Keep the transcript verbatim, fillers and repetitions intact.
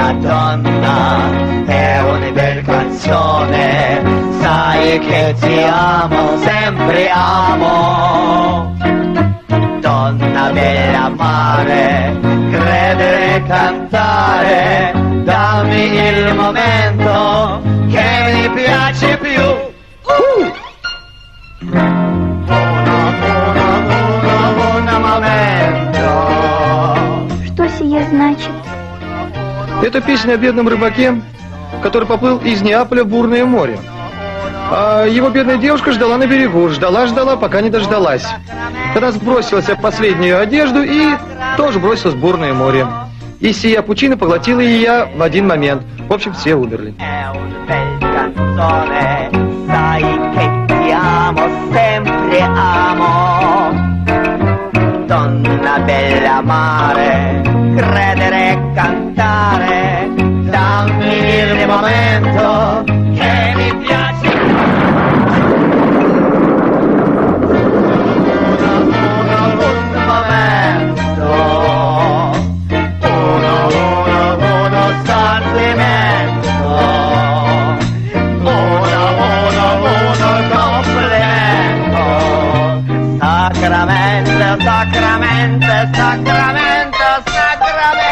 una donna è una bella canzone, sai che ti amo, sempre amo. Donna bella amare, credere, cantare, dammi il momento che mi piace più. Uh! Что сие значит? Это песня о бедном рыбаке, который поплыл из Неаполя в бурное море. А его бедная девушка ждала на берегу, ждала-ждала, пока не дождалась. Тогда сбросилась в последнюю одежду и тоже бросилась в бурное море. И сия пучина поглотила ее в один момент. В общем, все умерли. Donna bella amare, credere, cantare, dammi il momento che mi piace. Un momento, uno, uno, uno sentimento, uno, uno, uno complimento, sacramento, sacramento, sacramento, sacramento.